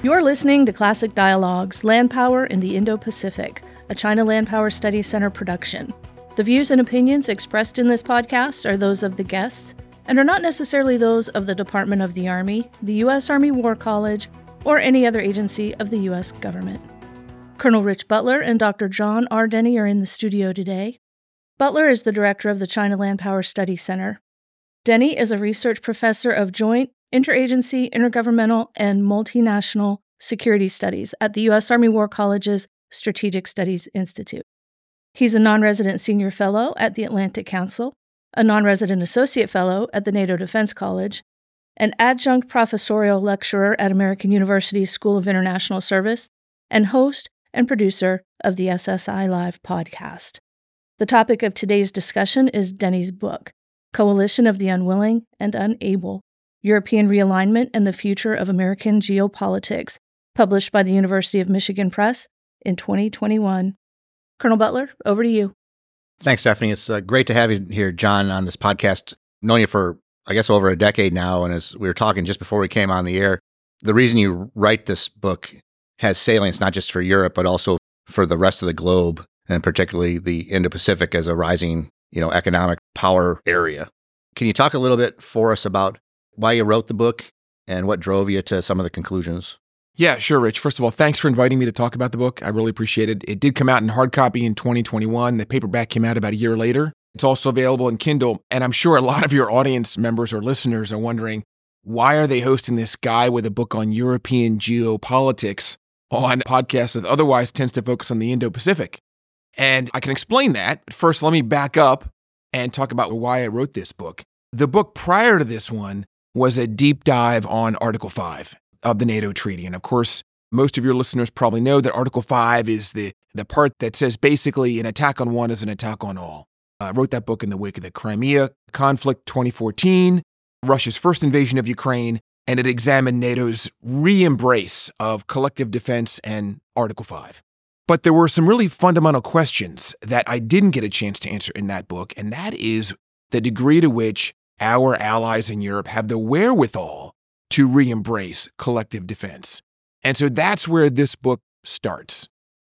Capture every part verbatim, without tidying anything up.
You're listening to Classic Dialogues, Land Power in the Indo-Pacific, a China Land Power Study Center production. The views and opinions expressed in this podcast are those of the guests and are not necessarily those of the Department of the Army, the U S Army War College, or any other agency of the U S government. Colonel Rich Butler and Doctor John R. Denny are in the studio today. Butler is the director of the China Land Power Study Center. Denny is a research professor of joint, interagency, intergovernmental, and multinational security studies at the U S Army War College's Strategic Studies Institute. He's a non-resident senior fellow at the Atlantic Council, a non-resident associate fellow at the NATO Defense College, an adjunct professorial lecturer at American University's School of International Service, and host and producer of the S S I Live podcast. The topic of today's discussion is Denny's book, Coalition of the Unwilling and Unable, European Realignment and the Future of American Geopolitics, published by the University of Michigan Press in twenty twenty-one. Colonel Butler, over to you. Thanks, Stephanie. It's uh, great to have you here, John, on this podcast. Known you for, I guess, over a decade now, and as we were talking just before we came on the air, the reason you write this book has salience not just for Europe, but also for the rest of the globe, and particularly the Indo-Pacific as a rising, you know, economic power area. Can you talk a little bit for us about why you wrote the book and what drove you to some of the conclusions? Yeah, sure, Rich. First of all, thanks for inviting me to talk about the book. I really appreciate it. It did come out in hard copy in twenty twenty-one. The paperback came out about a year later. It's also available in Kindle. And I'm sure a lot of your audience members or listeners are wondering, why are they hosting this guy with a book on European geopolitics on a podcast that otherwise tends to focus on the Indo-Pacific? And I can explain that. But first, let me back up and talk about why I wrote this book. The book prior to this one was a deep dive on Article five of the NATO Treaty. And of course, most of your listeners probably know that Article five is the, the part that says basically an attack on one is an attack on all. I wrote that book in the wake of the Crimea conflict twenty fourteen, Russia's first invasion of Ukraine, and it examined NATO's re-embrace of collective defense and Article five. But there were some really fundamental questions that I didn't get a chance to answer in that book, and that is the degree to which our allies in Europe have the wherewithal to re-embrace collective defense. And so that's where this book starts.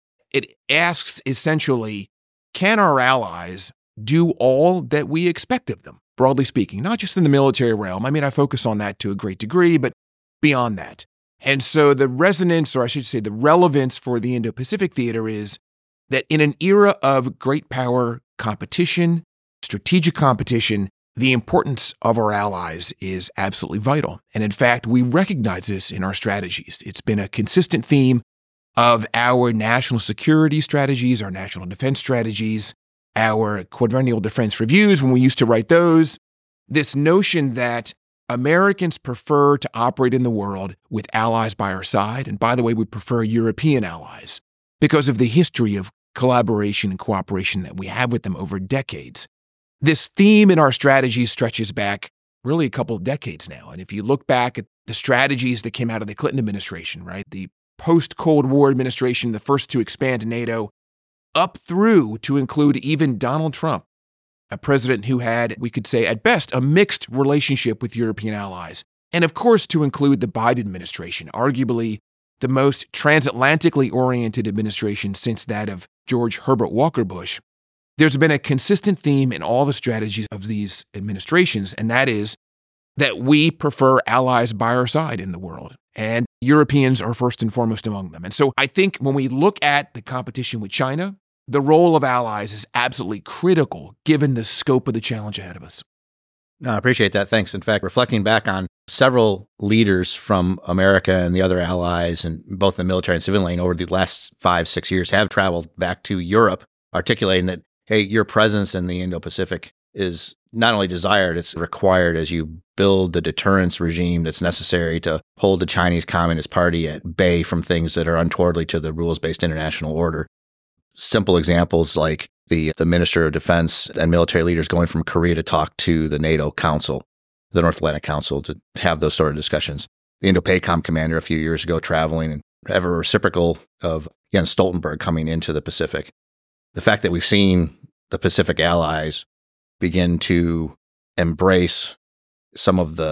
It asks essentially, can our allies do all that we expect of them, broadly speaking, not just in the military realm? I mean, I focus on that to a great degree, but beyond that. And so the resonance, or I should say the relevance for the Indo-Pacific theater is that in an era of great power competition, strategic competition, the importance of our allies is absolutely vital. And in fact, we recognize this in our strategies. It's been a consistent theme of our national security strategies, our national defense strategies, our quadrennial defense reviews, when we used to write those, this notion that Americans prefer to operate in the world with allies by our side. And by the way, we prefer European allies because of the history of collaboration and cooperation that we have with them over decades. This theme in our strategies stretches back really a couple of decades now. And if you look back at the strategies that came out of the Clinton administration, right, the post-Cold War administration, the first to expand NATO, up through to include even Donald Trump, a president who had, we could say at best, a mixed relationship with European allies. And of course, to include the Biden administration, arguably the most transatlantically oriented administration since that of George Herbert Walker Bush. There's been a consistent theme in all the strategies of these administrations, and that is that we prefer allies by our side in the world, and Europeans are first and foremost among them. And so I think when we look at the competition with China, the role of allies is absolutely critical given the scope of the challenge ahead of us. No, I appreciate that. Thanks. In fact, reflecting back on several leaders from America and the other allies, and both the military and civilian over the last five, six years have traveled back to Europe, articulating that, hey, your presence in the Indo-Pacific is not only desired, it's required as you build the deterrence regime that's necessary to hold the Chinese Communist Party at bay from things that are untowardly to the rules-based international order. Simple examples like the, the Minister of Defense and military leaders going from Korea to talk to the NATO Council, the North Atlantic Council, to have those sort of discussions. The Indo-PACOM commander a few years ago traveling and have a reciprocal of Jens Stoltenberg coming into the Pacific. The fact that we've seen the Pacific allies begin to embrace some of the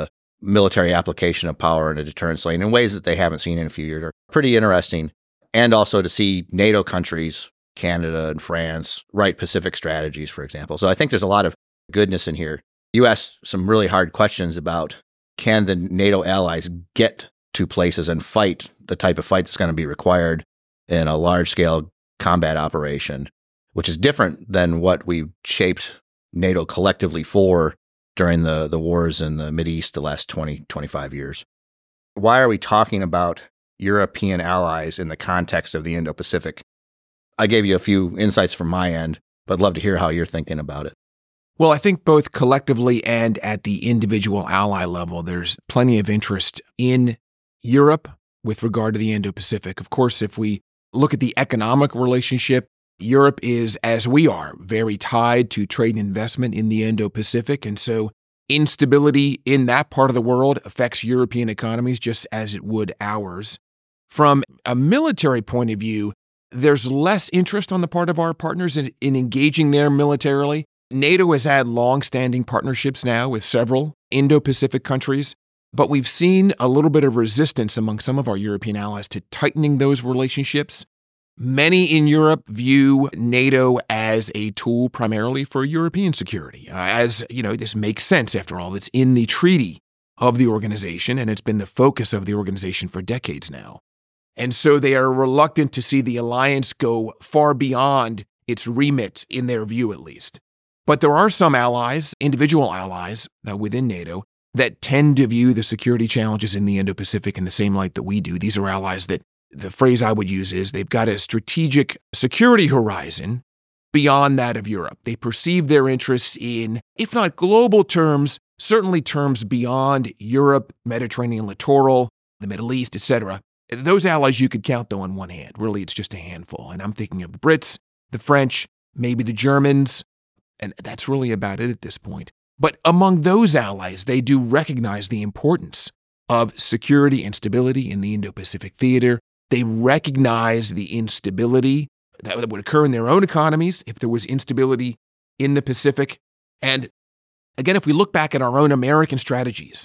military application of power in a deterrence lane in ways that they haven't seen in a few years are pretty interesting. And also to see NATO countries, Canada and France, write Pacific strategies, for example. So I think there's a lot of goodness in here. You asked some really hard questions about, can the NATO allies get to places and fight the type of fight that's going to be required in a large-scale combat operation, which is different than what we shaped NATO collectively for during the, the wars in the Mideast the last twenty, twenty-five years. Why are we talking about European allies in the context of the Indo-Pacific? I gave you a few insights from my end, but I'd love to hear how you're thinking about it. Well, I think both collectively and at the individual ally level, there's plenty of interest in Europe with regard to the Indo-Pacific. Of course, if we look at the economic relationship, Europe is, as we are, very tied to trade and investment in the Indo-Pacific. And so instability in that part of the world affects European economies just as it would ours. From a military point of view, there's less interest on the part of our partners in, in engaging there militarily. NATO has had long-standing partnerships now with several Indo-Pacific countries, but we've seen a little bit of resistance among some of our European allies to tightening those relationships. Many in Europe view NATO as a tool primarily for European security. Uh, as, you know, this makes sense, after all. It's in the treaty of the organization, and it's been the focus of the organization for decades now. And so they are reluctant to see the alliance go far beyond its remit, in their view at least. But there are some allies, individual allies uh, within NATO, that tend to view the security challenges in the Indo-Pacific in the same light that we do. These are allies that, the phrase I would use is, they've got a strategic security horizon beyond that of Europe. They perceive their interests in, if not global terms, certainly terms beyond Europe, Mediterranean littoral, the Middle East, et cetera. Those allies you could count, though, on one hand. Really, it's just a handful. And I'm thinking of the Brits, the French, maybe the Germans, and that's really about it at this point. But among those allies, they do recognize the importance of security and stability in the Indo-Pacific theater. They recognize the instability that would occur in their own economies if there was instability in the Pacific. And again, if we look back at our own American strategies,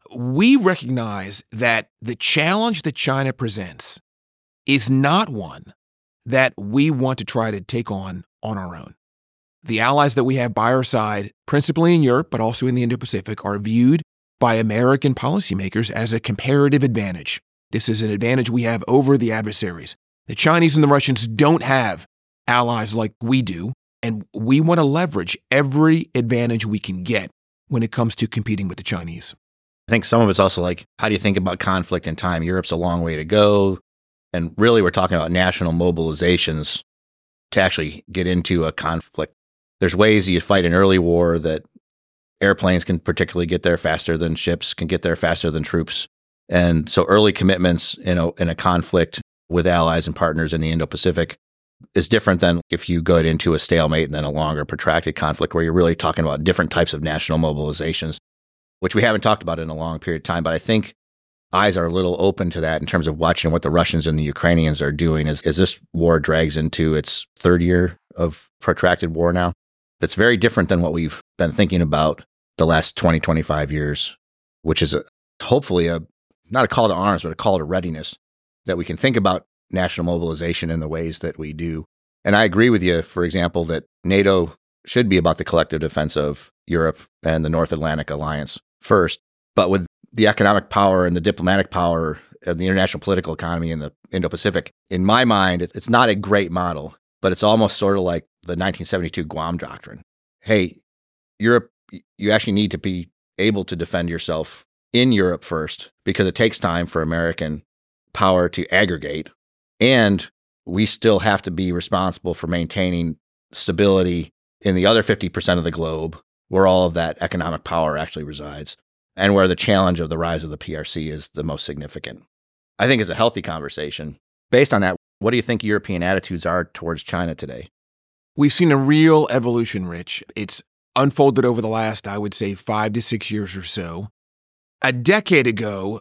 we recognize that the challenge that China presents is not one that we want to try to take on on our own. The allies that we have by our side, principally in Europe, but also in the Indo-Pacific, are viewed by American policymakers as a comparative advantage. This is an advantage we have over the adversaries. The Chinese and the Russians don't have allies like we do, and we want to leverage every advantage we can get when it comes to competing with the Chinese. I think some of it's also like, how do you think about conflict in time? Europe's a long way to go. And really, we're talking about national mobilizations to actually get into a conflict. There's ways you fight an early war that airplanes can particularly get there faster than ships, can get there faster than troops. And so early commitments in a, in a conflict with allies and partners in the Indo-Pacific is different than if you go into a stalemate and then a longer protracted conflict where you're really talking about different types of national mobilizations, which we haven't talked about in a long period of time. But I think eyes are a little open to that in terms of watching what the Russians and the Ukrainians are doing as, as this war drags into its third year of protracted war now. That's very different than what we've been thinking about the last twenty, twenty-five years, which is a, hopefully a not a call to arms, but a call to readiness, that we can think about national mobilization in the ways that we do. And I agree with you, for example, that NATO should be about the collective defense of Europe and the North Atlantic Alliance first. But with the economic power and the diplomatic power of the international political economy in the Indo-Pacific, in my mind, it's not a great model, but it's almost sort of like the nineteen seventy-two Guam Doctrine. Hey, Europe, you actually need to be able to defend yourself in Europe first, because it takes time for American power to aggregate. And we still have to be responsible for maintaining stability in the other fifty percent of the globe where all of that economic power actually resides and where the challenge of the rise of the P R C is the most significant. I think it's a healthy conversation. Based on that, what do you think European attitudes are towards China today? We've seen a real evolution, Rich. It's unfolded over the last, I would say, five to six years or so. A decade ago,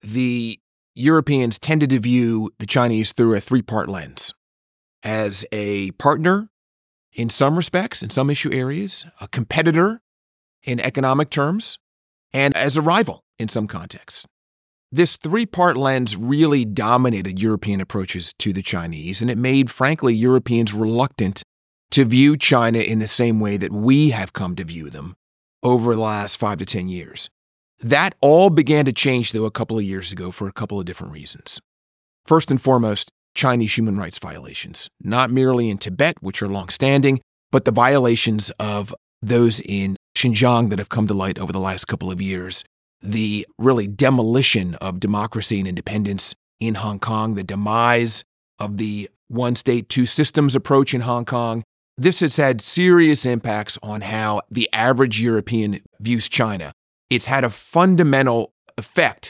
the Europeans tended to view the Chinese through a three-part lens: as a partner in some respects, in some issue areas, a competitor in economic terms, and as a rival in some contexts. This three-part lens really dominated European approaches to the Chinese, and it made, frankly, Europeans reluctant to view China in the same way that we have come to view them over the last five to ten years. That all began to change, though, a couple of years ago for a couple of different reasons. First and foremost, Chinese human rights violations, not merely in Tibet, which are longstanding, but the violations of those in Xinjiang that have come to light over the last couple of years. The really demolition of democracy and independence in Hong Kong, the demise of the one state, two systems approach in Hong Kong. This has had serious impacts on how the average European views China. It's had a fundamental effect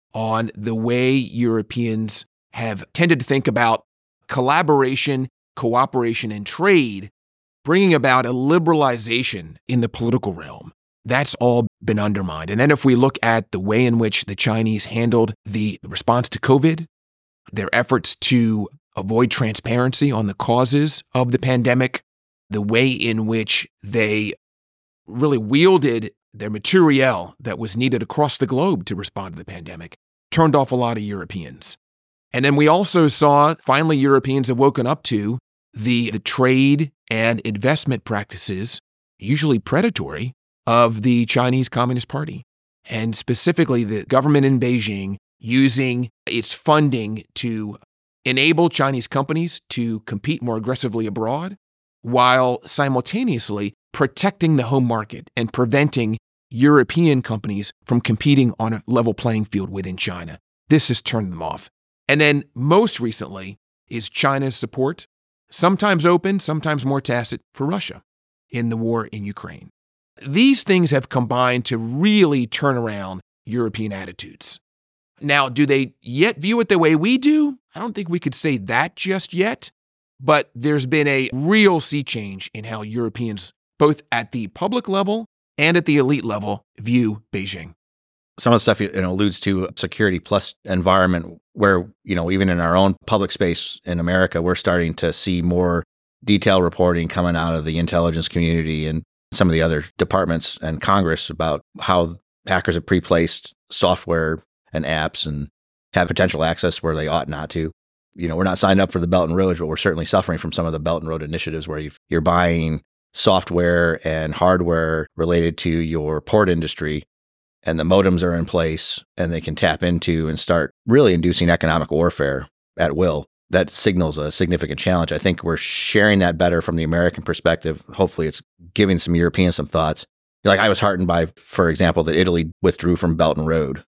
on the way Europeans have tended to think about collaboration, cooperation, and trade, bringing about a liberalization in the political realm. That's all been undermined. And then if we look at the way in which the Chinese handled the response to COVID, their efforts to avoid transparency on the causes of the pandemic, the way in which they really wielded their materiel that was needed across the globe to respond to the pandemic, turned off a lot of Europeans. And then we also saw, finally, Europeans have woken up to the, the trade and investment practices, usually predatory, of the Chinese Communist Party, and specifically the government in Beijing using its funding to enable Chinese companies to compete more aggressively abroad, while simultaneously protecting the home market and preventing European companies from competing on a level playing field within China. This has turned them off. And then most recently is China's support, sometimes open, sometimes more tacit, for Russia in the war in Ukraine. These things have combined to really turn around European attitudes. Now, do they yet view it the way we do? I don't think we could say that just yet, but there's been a real sea change in how Europeans, both at the public level and at the elite level, view Beijing. Some of the stuff you know, alludes to security plus environment, where, you know, even in our own public space in America, we're starting to see more detailed reporting coming out of the intelligence community and some of the other departments and Congress about how hackers have pre-placed software and apps and have potential access where they ought not to. You know, we're not signed up for the Belt and Road, but we're certainly suffering from some of the Belt and Road initiatives where you've, you're buying software and hardware related to your port industry, and the modems are in place and they can tap into and start really inducing economic warfare at will. That signals a significant challenge. I think we're sharing that better from the American perspective. Hopefully it's giving some Europeans some thoughts. Like I was heartened by, for example, that Italy withdrew from Belt and Road,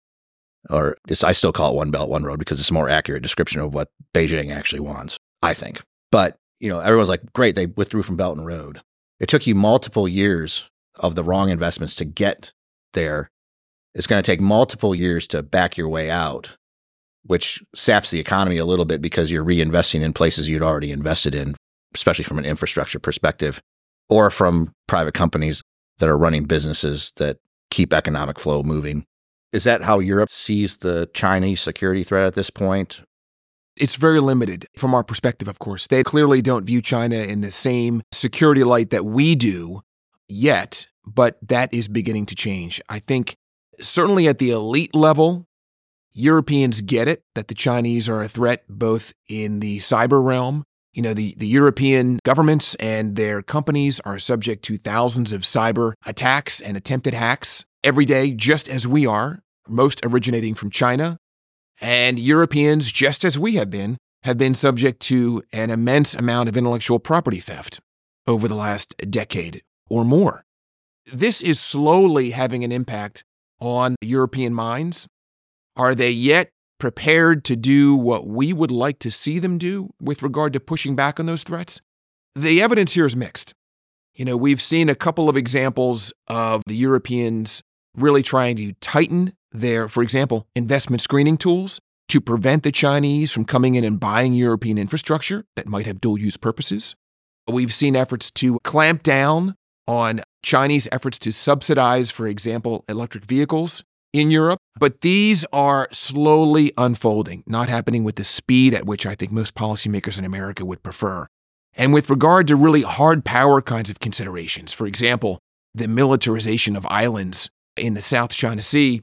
or this, I still call it One Belt, One Road because it's a more accurate description of what Beijing actually wants, I think. But, you know, everyone's like, great, they withdrew from Belt and Road. It took you multiple years of the wrong investments to get there. It's going to take multiple years to back your way out, which saps the economy a little bit because you're reinvesting in places you'd already invested in, especially from an infrastructure perspective, or from private companies that are running businesses that keep economic flow moving. Is that how Europe sees the Chinese security threat at this point? It's very limited from our perspective, of course. They clearly don't view China in the same security light that we do yet, but that is beginning to change. I think certainly at the elite level, Europeans get it that the Chinese are a threat both in the cyber realm. You know, the, the European governments and their companies are subject to thousands of cyber attacks and attempted hacks every day, just as we are, most originating from China. And Europeans, just as we have been, have been subject to an immense amount of intellectual property theft over the last decade or more. This is slowly having an impact on European minds. Are they yet prepared to do what we would like to see them do with regard to pushing back on those threats? The evidence here is mixed. You know, we've seen a couple of examples of the Europeans really trying to tighten their, for example, investment screening tools to prevent the Chinese from coming in and buying European infrastructure that might have dual-use purposes. We've seen efforts to clamp down on Chinese efforts to subsidize, for example, electric vehicles in Europe. But these are slowly unfolding, not happening with the speed at which I think most policymakers in America would prefer. And with regard to really hard power kinds of considerations, for example, the militarization of islands in the South China Sea,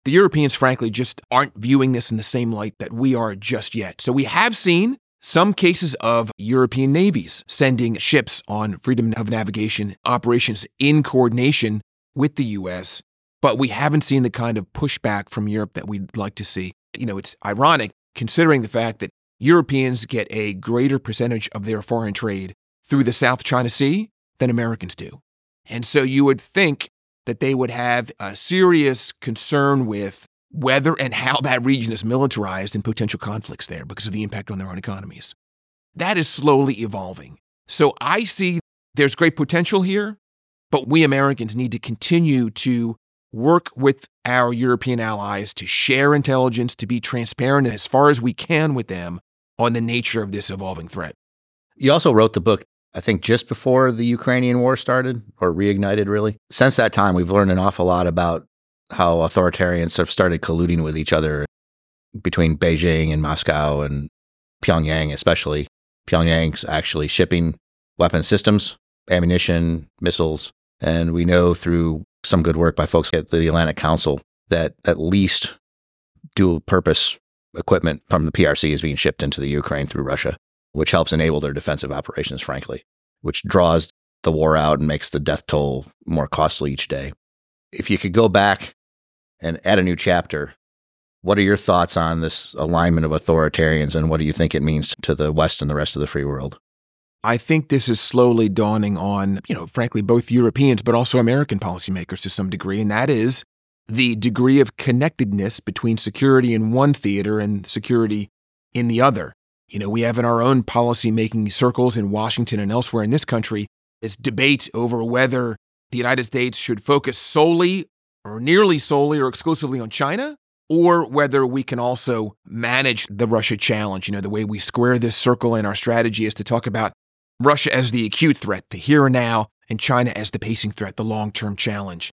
the Europeans, frankly, just aren't viewing this in the same light that we are just yet. So we have seen some cases of European navies sending ships on freedom of navigation operations in coordination with the U S, but we haven't seen the kind of pushback from Europe that we'd like to see. You know, it's ironic considering the fact that Europeans get a greater percentage of their foreign trade through the South China Sea than Americans do. And so you would think that they would have a serious concern with whether and how that region is militarized and potential conflicts there because of the impact on their own economies. That is slowly evolving. So I see there's great potential here, but we Americans need to continue to work with our European allies to share intelligence, to be transparent as far as we can with them on the nature of this evolving threat. You also wrote the book, I think, just before the Ukrainian war started, or reignited, really. Since that time, we've learned an awful lot about how authoritarians have started colluding with each other between Beijing and Moscow and Pyongyang, especially. Pyongyang's actually shipping weapon systems, ammunition, missiles, and we know through some good work by folks at the Atlantic Council that at least dual-purpose equipment from the P R C is being shipped into the Ukraine through Russia, which helps enable their defensive operations, frankly, which draws the war out and makes the death toll more costly each day. If you could go back and add a new chapter, what are your thoughts on this alignment of authoritarians, and what do you think it means to the West and the rest of the free world? I think this is slowly dawning on, you know, frankly, both Europeans, but also American policymakers to some degree, and that is the degree of connectedness between security in one theater and security in the other. You know, we have in our own policy-making circles in Washington and elsewhere in this country this debate over whether the United States should focus solely or nearly solely or exclusively on China, or whether we can also manage the Russia challenge. You know, the way we square this circle in our strategy is to talk about Russia as the acute threat, the here and now, and China as the pacing threat, the long-term challenge.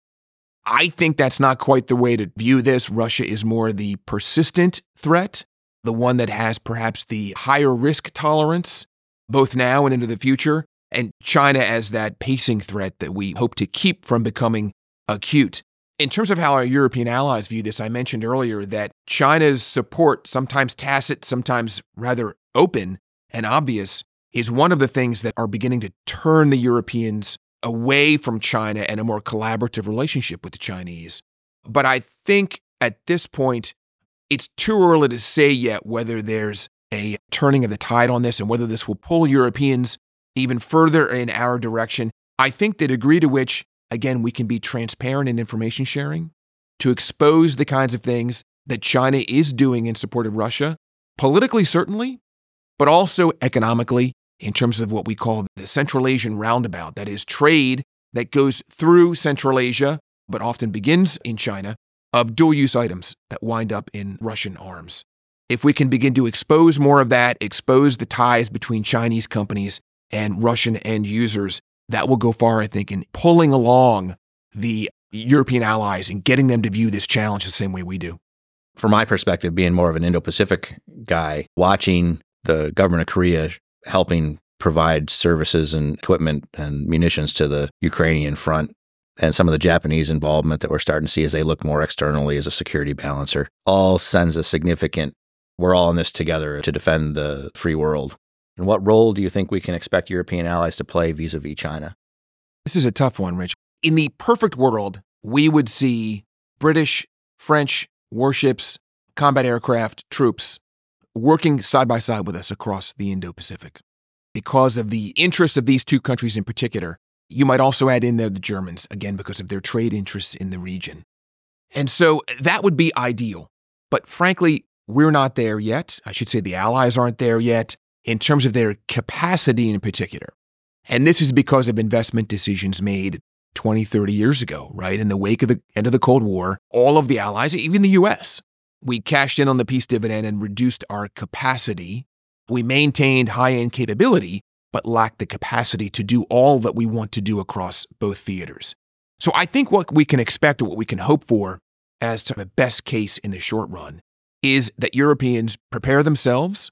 I think that's not quite the way to view this. Russia is more the persistent threat, the one that has perhaps the higher risk tolerance, both now and into the future, and China as that pacing threat that we hope to keep from becoming acute. In terms of how our European allies view this, I mentioned earlier that China's support, sometimes tacit, sometimes rather open and obvious, is one of the things that are beginning to turn the Europeans away from China and a more collaborative relationship with the Chinese. But I think at this point, it's too early to say yet whether there's a turning of the tide on this and whether this will pull Europeans even further in our direction. I think the degree to which, again, we can be transparent in information sharing to expose the kinds of things that China is doing in support of Russia, politically certainly, but also economically in terms of what we call the Central Asian roundabout, that is trade that goes through Central Asia, but often begins in China, of dual-use items that wind up in Russian arms. If we can begin to expose more of that, expose the ties between Chinese companies and Russian end users, that will go far, I think, in pulling along the European allies and getting them to view this challenge the same way we do. From my perspective, being more of an Indo-Pacific guy, watching the government of Korea helping provide services and equipment and munitions to the Ukrainian front, and some of the Japanese involvement that we're starting to see as they look more externally as a security balancer, all sends a significant, we're all in this together to defend the free world. And what role do you think we can expect European allies to play vis-a-vis China? This is a tough one, Rich. In the perfect world, we would see British, French warships, combat aircraft, troops working side by side with us across the Indo-Pacific. Because of the interests of these two countries in particular, you might also add in there the Germans, again, because of their trade interests in the region. And so that would be ideal. But frankly, we're not there yet. I should say the allies aren't there yet in terms of their capacity in particular. And this is because of investment decisions made twenty, thirty years ago, right? In the wake of the end of the Cold War, all of the allies, even the U S, we cashed in on the peace dividend and reduced our capacity. We maintained high-end capability, but lacked the capacity to do all that we want to do across both theaters. So I think what we can expect, or what we can hope for as to the best case in the short run, is that Europeans prepare themselves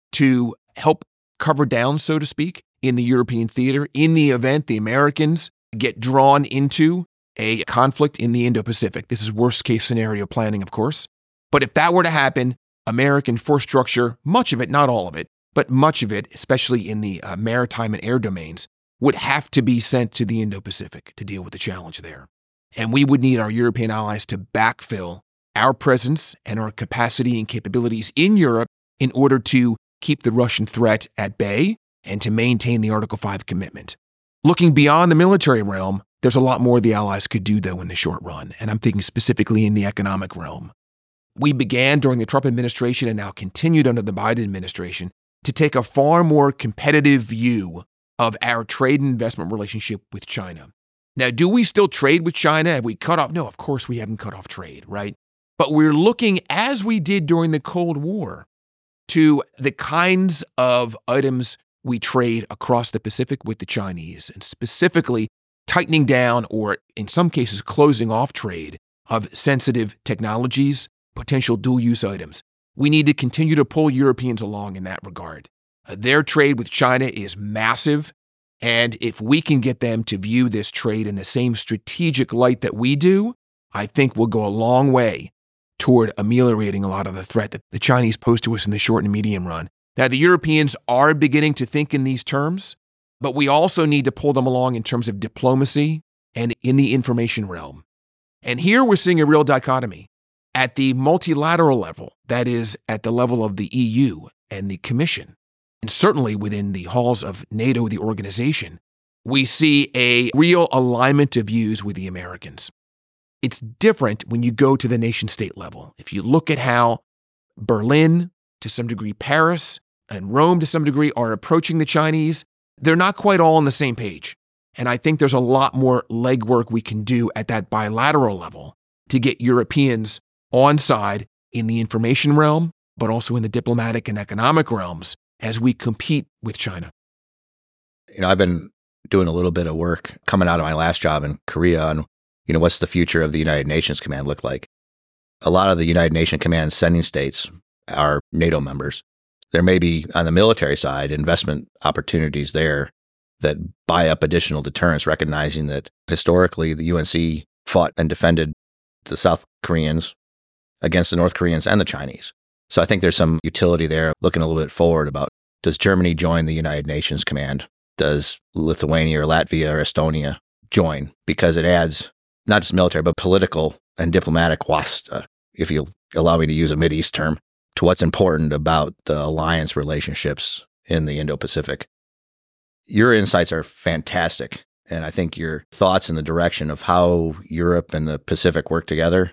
to help cover down, so to speak, in the European theater, in the event the Americans get drawn into a conflict in the Indo-Pacific. This is worst case scenario planning, of course. But if that were to happen, American force structure, much of it, not all of it, but much of it, especially in the uh, maritime and air domains, would have to be sent to the Indo-Pacific to deal with the challenge there. And we would need our European allies to backfill our presence and our capacity and capabilities in Europe in order to keep the Russian threat at bay and to maintain the Article five commitment. Looking beyond the military realm, there's a lot more the allies could do, though, in the short run, and I'm thinking specifically in the economic realm. We began during the Trump administration and now continued under the Biden administration to take a far more competitive view of our trade and investment relationship with China. Now, do we still trade with China? Have we cut off? No, of course we haven't cut off trade, right? But we're looking, as we did during the Cold War, to the kinds of items we trade across the Pacific with the Chinese, and specifically tightening down or, in some cases, closing off trade of sensitive technologies, potential dual-use items. We need to continue to pull Europeans along in that regard. Uh, their trade with China is massive, and if we can get them to view this trade in the same strategic light that we do, I think we'll go a long way toward ameliorating a lot of the threat that the Chinese pose to us in the short and medium run. Now, the Europeans are beginning to think in these terms, but we also need to pull them along in terms of diplomacy and in the information realm. And here we're seeing a real dichotomy. At the multilateral level, that is, at the level of the E U and the Commission, and certainly within the halls of NATO, the organization, we see a real alignment of views with the Americans. It's different when you go to the nation-state level. If you look at how Berlin, to some degree Paris, and Rome to some degree are approaching the Chinese, they're not quite all on the same page. And I think there's a lot more legwork we can do at that bilateral level to get Europeans on side in the information realm, but also in the diplomatic and economic realms as we compete with China. You know, I've been doing a little bit of work coming out of my last job in Korea on, you know, what's the future of the United Nations Command look like? A lot of the United Nations Command sending states are NATO members. There may be, on the military side, investment opportunities there that buy up additional deterrence, recognizing that historically the U N C fought and defended the South Koreans against the North Koreans and the Chinese. So I think there's some utility there, looking a little bit forward about, does Germany join the United Nations Command? Does Lithuania or Latvia or Estonia join? Because it adds not just military, but political and diplomatic wasta, if you'll allow me to use a Mideast term, to what's important about the alliance relationships in the Indo-Pacific. Your insights are fantastic, and I think your thoughts in the direction of how Europe and the Pacific work together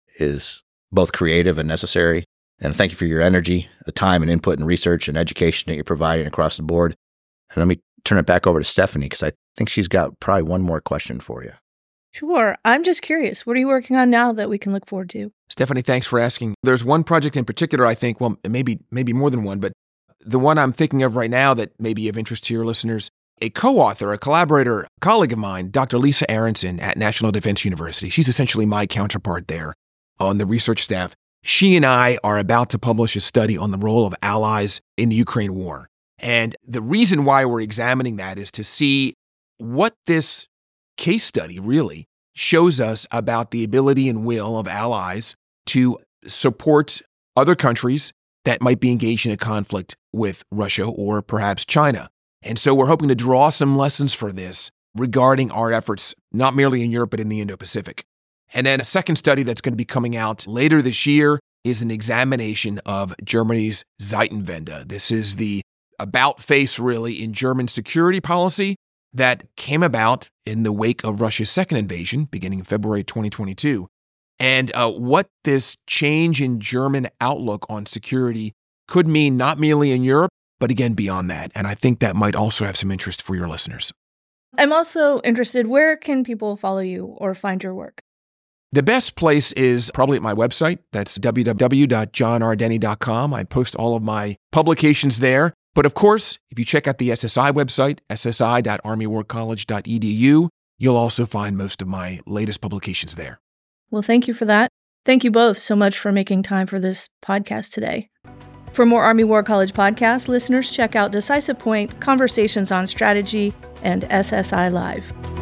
is both creative and necessary. And thank you for your energy, the time and input and research and education that you're providing across the board. And let me turn it back over to Stephanie, because I think she's got probably one more question for you. Sure. I'm just curious. What are you working on now that we can look forward to? Stephanie, thanks for asking. There's one project in particular, I think, well, maybe maybe more than one, but the one I'm thinking of right now that may be of interest to your listeners, a co-author, a collaborator, a colleague of mine, Doctor Lisa Aronson at National Defense University. She's essentially my counterpart there on the research staff. She and I are about to publish a study on the role of allies in the Ukraine war. And the reason why we're examining that is to see what this case study really shows us about the ability and will of allies to support other countries that might be engaged in a conflict with Russia or perhaps China. And so we're hoping to draw some lessons for this regarding our efforts, not merely in Europe, but in the Indo-Pacific. And then a second study that's going to be coming out later this year is an examination of Germany's Zeitenwende. This is the about face, really, in German security policy that came about in the wake of Russia's second invasion, beginning in February twenty twenty-two, and uh, what this change in German outlook on security could mean not merely in Europe, but again, beyond that. And I think that might also have some interest for your listeners. I'm also interested, where can people follow you or find your work? The best place is probably at my website. That's w w w dot john r denny dot com. I post all of my publications there. But of course, if you check out the S S I website, s s i dot army war college dot e d u, you'll also find most of my latest publications there. Well, thank you for that. Thank you both so much for making time for this podcast today. For more Army War College podcast, listeners check out Decisive Point, Conversations on Strategy, and S S I Live.